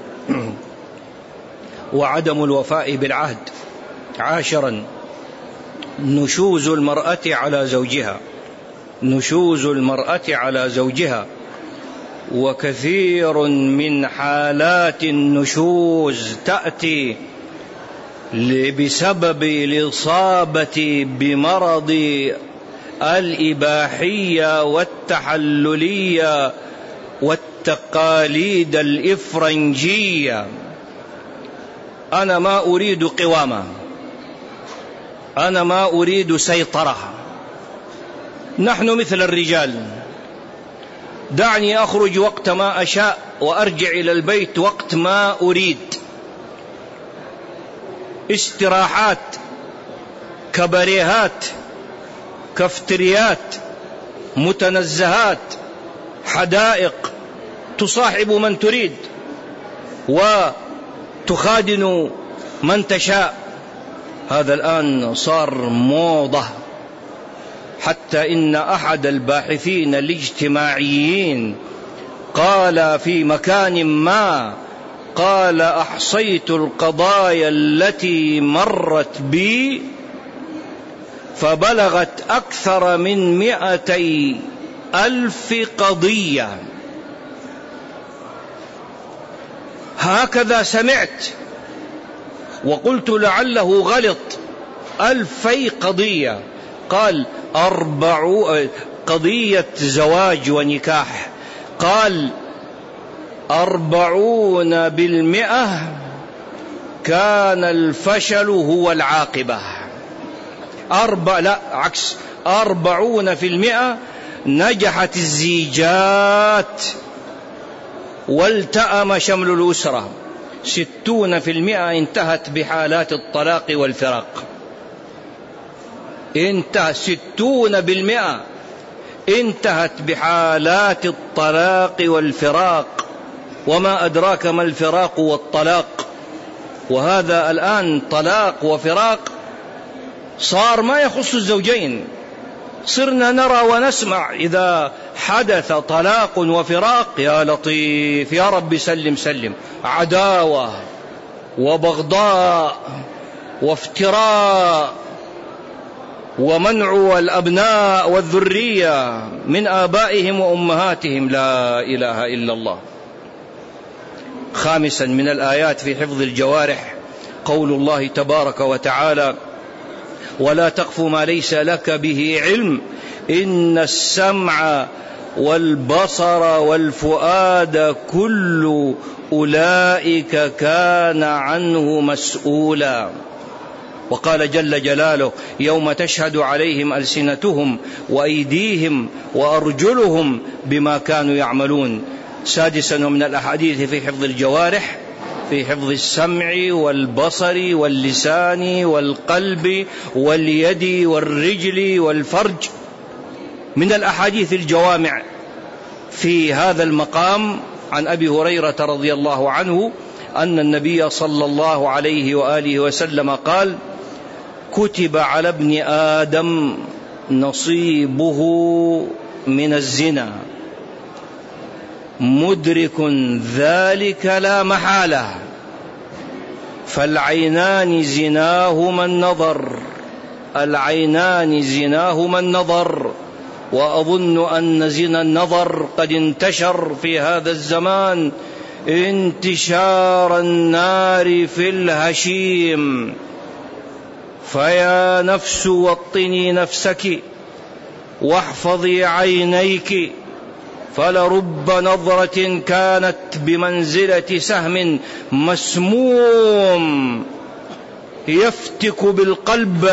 وعدم الوفاء بالعهد. عاشرا نشوز المرأة على زوجها، وكثير من حالات النشوز تأتي بسبب الإصابة بمرض الإباحية والتحللية والتقاليد الإفرنجية. أنا ما أريد قوامة، أنا ما أريد سيطرة، نحن مثل الرجال، دعني أخرج وقت ما أشاء وأرجع إلى البيت وقت ما أريد. استراحات، كباريهات، كافتريات، متنزهات، حدائق، تصاحب من تريد وتخادن من تشاء. هذا الآن صار موضة، حتى إن أحد الباحثين الاجتماعيين قال في مكان ما، قال: أحصيت القضايا التي مرت بي فبلغت أكثر من 200,000 قضية. هكذا سمعت، وقلت لعله غلط، 2000 قضية. قال 4 قضية زواج ونكاح، قال 40% كان الفشل هو العاقبة. 40% نجحت الزيجات والتأم شمل الأسرة، 60% انتهت بحالات الطلاق والفراق. 60% انتهت بحالات الطلاق والفراق، وما أدراك ما الفراق والطلاق. وهذا الآن طلاق وفراق صار ما يخص الزوجين، صرنا نرى ونسمع إذا حدث طلاق وفراق: يا لطيف يا رب سلم سلم، عداوة وبغضاء وافتراء ومنع الأبناء والذرية من آبائهم وأمهاتهم. لا إله إلا الله. 5 من الآيات في حفظ الجوارح قول الله تبارك وتعالى: ولا تقف ما ليس لك به علم إن السمع والبصر والفؤاد كل أولئك كان عنه مسؤولا. وقال جل جلاله: يوم تشهد عليهم ألسنتهم وأيديهم وأرجلهم بما كانوا يعملون. 6 من الأحاديث في حفظ الجوارح في حفظ السمع والبصر واللسان والقلب واليد والرجل والفرج. من الأحاديث الجوامع في هذا المقام عن أبي هريرة رضي الله عنه أن النبي صلى الله عليه وآله وسلم قال: كتب على ابن آدم نصيبه من الزنا، مدرك ذلك لا محالة، فالعينان زناهما النظر، العينان زناهما النظر. وأظن أن زنا النظر قد انتشر في هذا الزمان انتشار النار في الهشيم. فيا نفس وطني نفسك واحفظي عينيك، فلرب نظرة كانت بمنزلة سهم مسموم يفتك بالقلب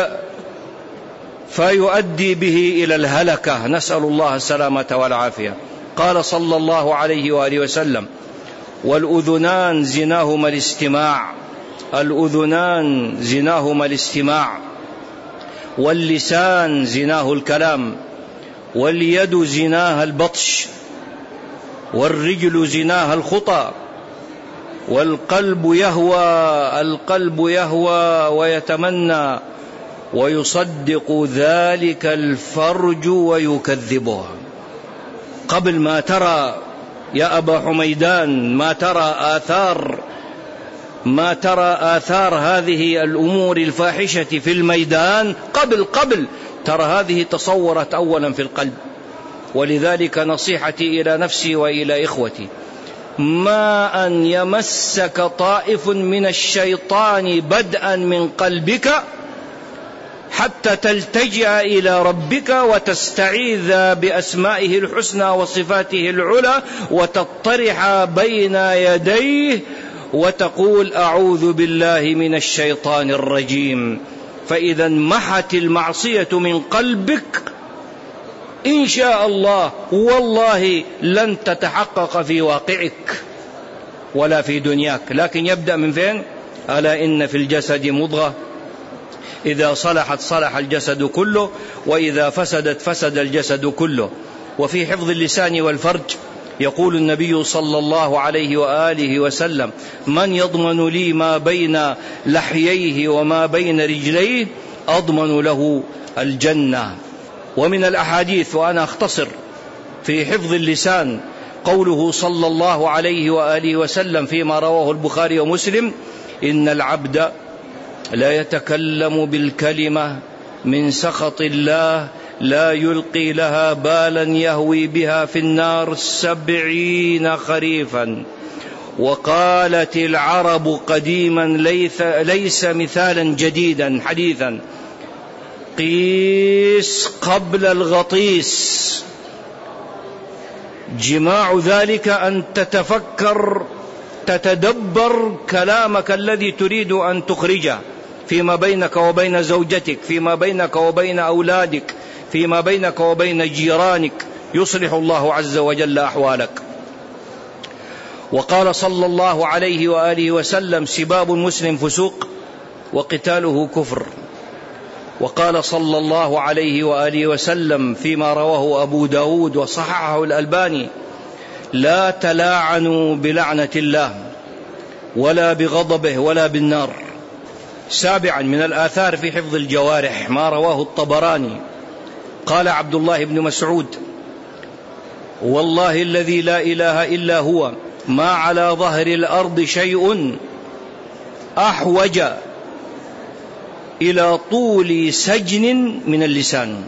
فيؤدي به إلى الهلكة، نسأل الله السلامة والعافية. قال صلى الله عليه وآله وسلم: والأذنان زناهما الاستماع، الأذنان زناهما الاستماع، واللسان زناه الكلام، واليد زناها البطش، والرجل زناها الخطى، والقلب يهوى ويتمنى، ويصدق ذلك الفرج ويكذبه. قبل ما ترى يا أبا حميدان ما ترى آثار هذه الأمور الفاحشة في الميدان، قبل ترى هذه تصورت أولا في القلب. ولذلك نصيحتي إلى نفسي وإلى إخوتي: ما أن يمسك طائف من الشيطان بدءا من قلبك حتى تلتجئ إلى ربك وتستعيذ بأسمائه الحسنى وصفاته العلى وتطرح بين يديه وتقول: أعوذ بالله من الشيطان الرجيم. فإذا محت المعصية من قلبك إن شاء الله والله لن تتحقق في واقعك ولا في دنياك. لكن يبدأ من فين؟ ألا إن في الجسد مضغة إذا صلحت صلح الجسد كله، وإذا فسدت فسد الجسد كله. وفي حفظ اللسان والفرج يقول النبي صلى الله عليه وآله وسلم: من يضمن لي ما بين لحييه وما بين رجليه أضمن له الجنة. ومن الأحاديث، وأنا أختصر في حفظ اللسان، قوله صلى الله عليه وآله وسلم فيما رواه البخاري ومسلم: إن العبد لا يتكلم بالكلمة من سخط الله لا يلقي لها بالا يهوي بها في النار 70 خريفا. وقالت العرب قديما ليس مثالا جديدا حديثا: قيس قبل الغطيس. جماع ذلك أن تتفكر تتدبر كلامك الذي تريد أن تخرجه فيما بينك وبين زوجتك، فيما بينك وبين أولادك، فيما بينك وبين جيرانك، يصلح الله عز وجل أحوالك. وقال صلى الله عليه وآله وسلم: سباب المسلم فسوق وقتاله كفر. وقال صلى الله عليه وآله وسلم فيما رواه أبو داود وصححه الألباني: لا تلاعنوا بلعنة الله ولا بغضبه ولا بالنار. سابعا من الآثار في حفظ الجوارح ما رواه الطبراني، قال عبد الله بن مسعود: والله الذي لا إله إلا هو ما على ظهر الأرض شيء أحوج إلى طول سجن من اللسان.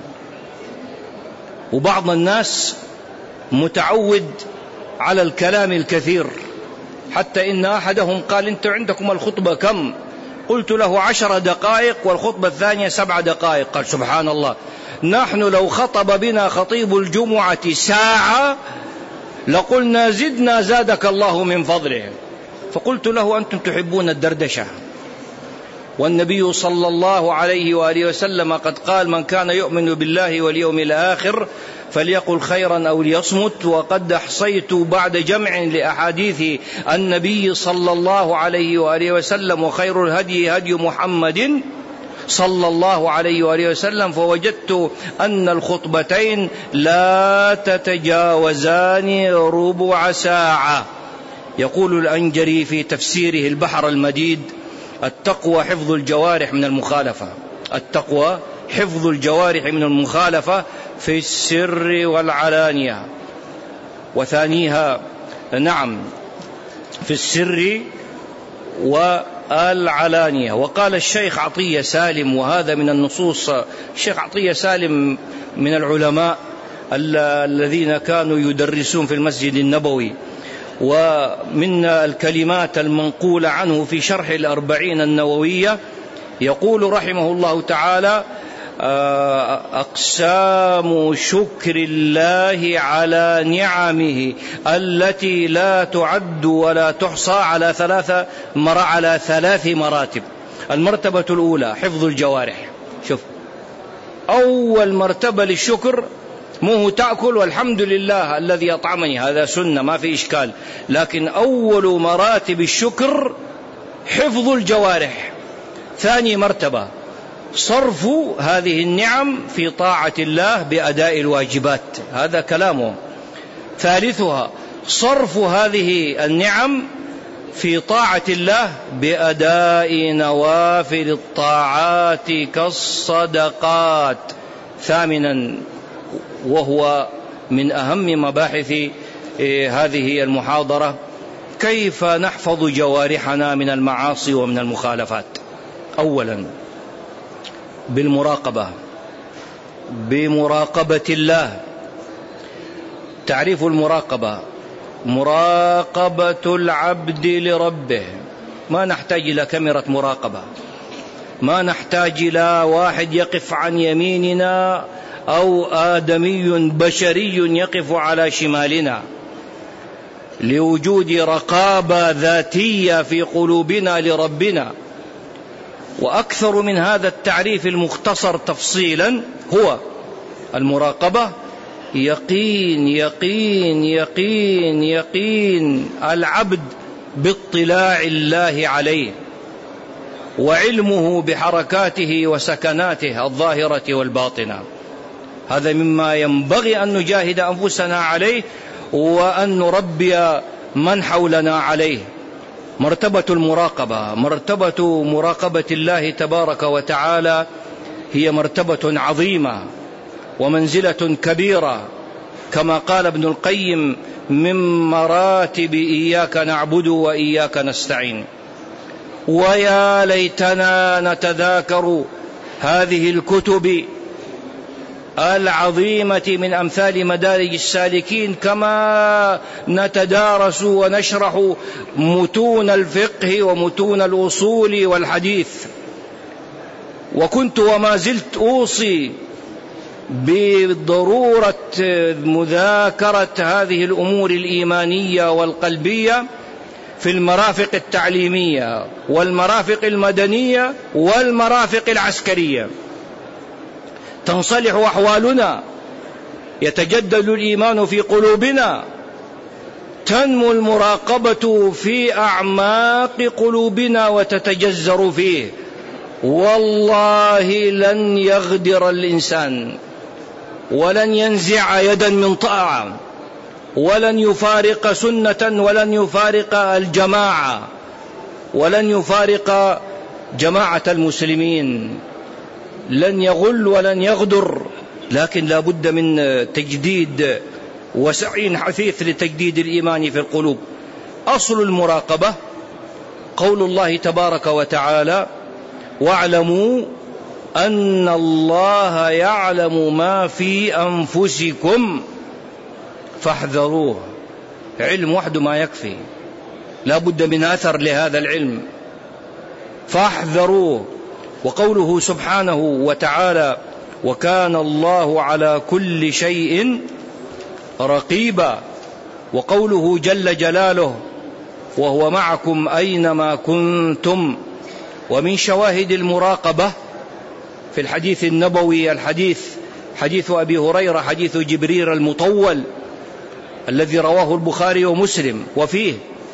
وبعض الناس متعود على الكلام الكثير، حتى إن أحدهم قال: أنت عندكم الخطبة كم؟ قلت له 10 دقائق والخطبة الثانية 7 دقائق. قال: سبحان الله، نحن لو خطب بنا خطيب الجمعة ساعة لقلنا زدنا زادك الله من فضله. فقلت له: أنتم تحبون الدردشة، والنبي صلى الله عليه وآله وسلم قد قال: من كان يؤمن بالله واليوم الآخر فليقل خيرا أو ليصمت. وقد أحصيت بعد جمع لأحاديث النبي صلى الله عليه وآله وسلم: وخير الهدي هدي محمد صلى الله عليه وآله وسلم، فوجدت أن الخطبتين لا تتجاوزان ربع ساعة. يقول الأنجري في تفسيره البحر المديد: التقوى حفظ الجوارح من المخالفة. التقوى حفظ الجوارح من المخالفة في السر والعلانية. وثانيها في السر والعلانية. وقال الشيخ عطية سالم، وهذا من النصوص، الشيخ عطية سالم من العلماء الذين كانوا يدرسون في المسجد النبوي، ومن الكلمات المنقولة عنه في شرح 40 النووية يقول رحمه الله تعالى: أقسام شكر الله على نعمه التي لا تعد ولا تحصى على 3 مراتب. المرتبة الأولى حفظ الجوارح. شوف، أول مرتبة للشكر مو تأكل والحمد لله الذي أطعمني، هذا سنة ما في إشكال، لكن أول مراتب الشكر حفظ الجوارح. ثاني مرتبة صرف هذه النعم في طاعة الله بأداء الواجبات، هذا كلامه. ثالثها صرف هذه النعم في طاعة الله بأداء نوافل الطاعات كالصدقات. ثامنا، وهو من أهم مباحث هذه المحاضرة، كيف نحفظ جوارحنا من المعاصي ومن المخالفات. أولا بمراقبة الله. تعريف المراقبة: مراقبة العبد لربه. ما نحتاج إلى كاميرا مراقبة، ما نحتاج إلى واحد يقف عن يميننا أو آدمي بشري يقف على شمالنا، لوجود رقابة ذاتية في قلوبنا لربنا. وأكثر من هذا التعريف المختصر تفصيلا هو المراقبة يقين يقين يقين يقين العبد باطلاع الله عليه وعلمه بحركاته وسكناته الظاهرة والباطنة. هذا مما ينبغي أن نجاهد أنفسنا عليه وأن نربي من حولنا عليه. مرتبة المراقبة، مرتبة مراقبة الله تبارك وتعالى هي مرتبة عظيمة ومنزلة كبيرة، كما قال ابن القيم: من مراتب إياك نعبد وإياك نستعين. ويا ليتنا نتذاكر هذه الكتب العظيمة من أمثال مدارج السالكين كما نتدارس ونشرح متون الفقه ومتون الأصول والحديث. وكنت وما زلت أوصي بضرورة مذاكرة هذه الأمور الإيمانية والقلبية في المرافق التعليمية والمرافق المدنية والمرافق العسكرية، تنصلح أحوالنا، يتجدد الإيمان في قلوبنا، تنمو المراقبة في أعماق قلوبنا وتتجذر فيه. والله لن يغدر الإنسان ولن ينزع يدا من طاعة ولن يفارق سنة ولن يفارق الجماعة ولن يفارق جماعة المسلمين، لن يغل ولن يغدر، لكن لا بد من تجديد وسعي حثيث لتجديد الإيمان في القلوب. أصل المراقبة قول الله تبارك وتعالى: واعلموا أن الله يعلم ما في أنفسكم فاحذروه. علم وحده ما يكفي، لا بد من أثر لهذا العلم، فاحذروه. وقوله سبحانه وتعالى: وكان الله على كل شيء رقيبا. وقوله جل جلاله: وهو معكم أينما كنتم. ومن شواهد المراقبة في الحديث النبوي حديث أبي هريرة، حديث جبريل المطول الذي رواه البخاري ومسلم، وفيه: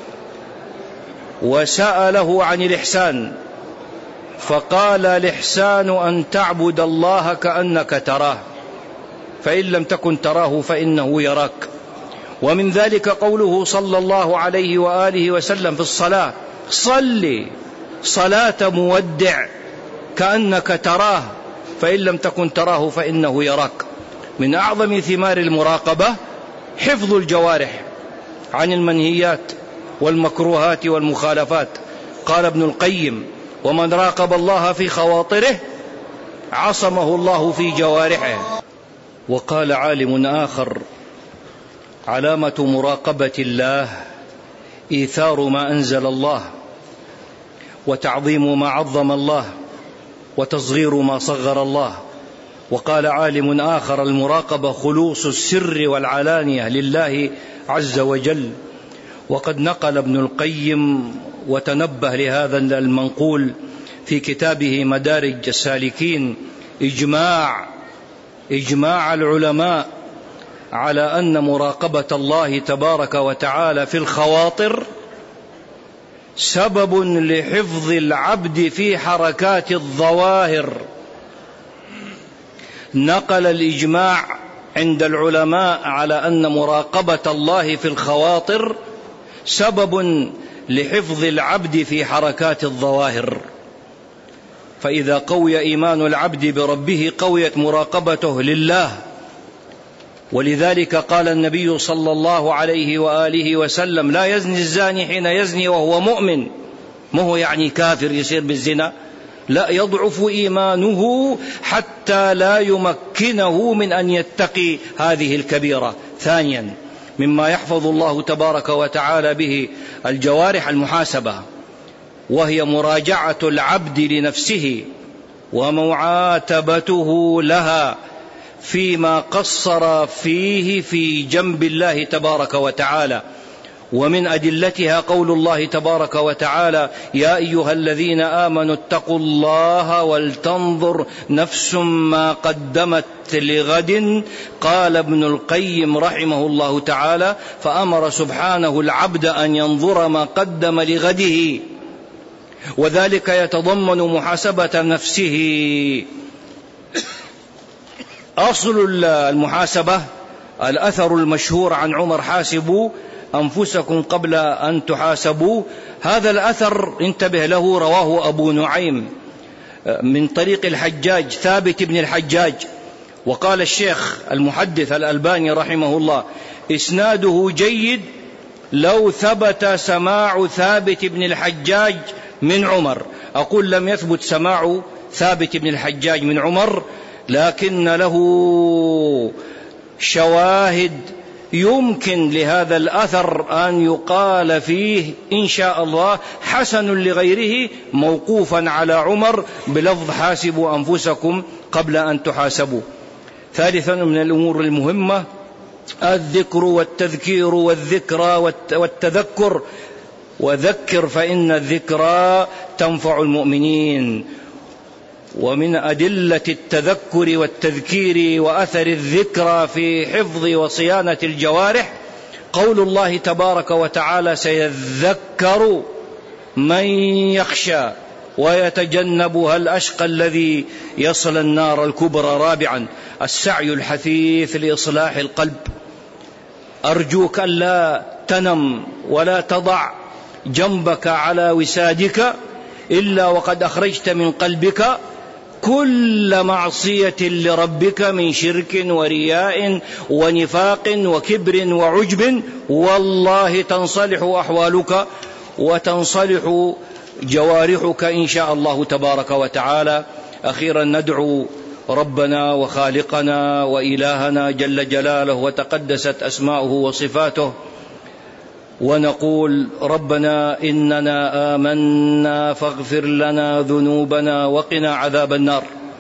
وسأله عن الإحسان فقال: الإحسان أن تعبد الله كأنك تراه فإن لم تكن تراه فإنه يراك. ومن ذلك قوله صلى الله عليه وآله وسلم في الصلاة: صل صلاة مودع كأنك تراه فإن لم تكن تراه فإنه يراك. من أعظم ثمار المراقبة حفظ الجوارح عن المنهيات والمكروهات والمخالفات. قال ابن القيم: ومن راقب الله في خواطره عصمه الله في جوارحه. وقال عالم آخر: علامة مراقبة الله إيثار ما أنزل الله، وتعظيم ما عظم الله، وتصغير ما صغر الله. وقال عالم آخر: المراقبة خلوص السر والعلانية لله عز وجل. وقد نقل ابن القيم وتنبه لهذا المنقول في كتابه مدارج السالكين إجماع العلماء على أن مراقبة الله تبارك وتعالى في الخواطر سبب لحفظ العبد في حركات الظواهر. نقل الإجماع عند العلماء على أن مراقبة الله في الخواطر سبب لحفظ العبد في حركات الظواهر. فإذا قوي إيمان العبد بربه قويت مراقبته لله. ولذلك قال النبي صلى الله عليه وآله وسلم: لا يزني الزاني حين يزني وهو مؤمن. ما هو يعني كافر يصير بالزنا، لا، يضعف إيمانه حتى لا يمكنه من أن يتقي هذه الكبيرة. ثانيا، مما يحفظ الله تبارك وتعالى به الجوارح المحاسبة، وهي مراجعة العبد لنفسه ومعاتبته لها فيما قصر فيه في جنب الله تبارك وتعالى. ومن أدلتها قول الله تبارك وتعالى: يا أيها الذين آمنوا اتقوا الله ولتنظر نفس ما قدمت لغد. قال ابن القيم رحمه الله تعالى: فأمر سبحانه العبد أن ينظر ما قدم لغده، وذلك يتضمن محاسبة نفسه. أصل المحاسبة الأثر المشهور عن عمر: حاسبوا أنفسكم قبل أن تحاسبوا. هذا الأثر انتبه له، رواه أبو نعيم من طريق الحجاج ثابت بن الحجاج، وقال الشيخ المحدث الألباني رحمه الله إسناده جيد لو ثبت سماع ثابت بن الحجاج من عمر. أقول لم يثبت سماع ثابت بن الحجاج من عمر، لكن له شواهد يمكن لهذا الأثر أن يقال فيه إن شاء الله حسن لغيره موقوفا على عمر بلفظ حاسبوا أنفسكم قبل أن تحاسبوا. ثالثا من الأمور المهمة الذكر والتذكير والذكرى والتذكر، وذكر فإن الذكرى تنفع المؤمنين. ومن أدلة التذكر والتذكير وأثر الذكرى في حفظ وصيانة الجوارح قول الله تبارك وتعالى سيذكر من يخشى ويتجنبها الأشقى الذي يصل النار الكبرى. رابعا السعي الحثيث لإصلاح القلب. أرجوك ألا تنم ولا تضع جنبك على وسادك إلا وقد أخرجت من قلبك كل معصية لربك من شرك ورياء ونفاق وكبر وعجب، والله تنصلح أحوالك وتنصلح جوارحك إن شاء الله تبارك وتعالى. أخيرا ندعو ربنا وخالقنا وإلهنا جل جلاله وتقدست أسماؤه وصفاته ونقول ربنا إننا آمنا فاغفر لنا ذنوبنا وقنا عذاب النار.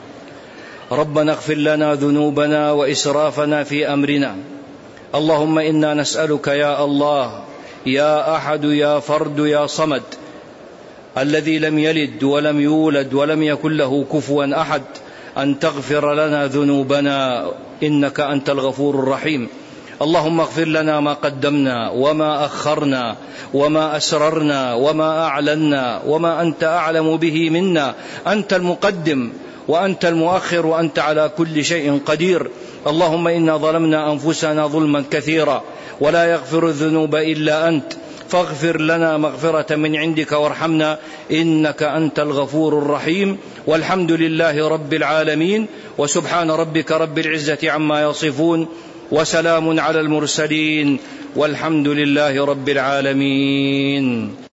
ربنا اغفر لنا ذنوبنا وإسرافنا في أمرنا. اللهم إنا نسألك يا الله يا أحد يا فرد يا صمد الذي لم يلد ولم يولد ولم يكن له كفوا أحد أن تغفر لنا ذنوبنا إنك أنت الغفور الرحيم. اللهم اغفر لنا ما قدمنا وما أخرنا وما أسررنا وما أعلنا وما أنت أعلم به منا. أنت المقدم وأنت المؤخر وأنت على كل شيء قدير. اللهم إنا ظلمنا أنفسنا ظلما كثيرا ولا يغفر الذنوب إلا أنت، فاغفر لنا مغفرة من عندك وارحمنا إنك أنت الغفور الرحيم. والحمد لله رب العالمين، وسبحان ربك رب العزة عما يصفون، وسلام على المرسلين، والحمد لله رب العالمين.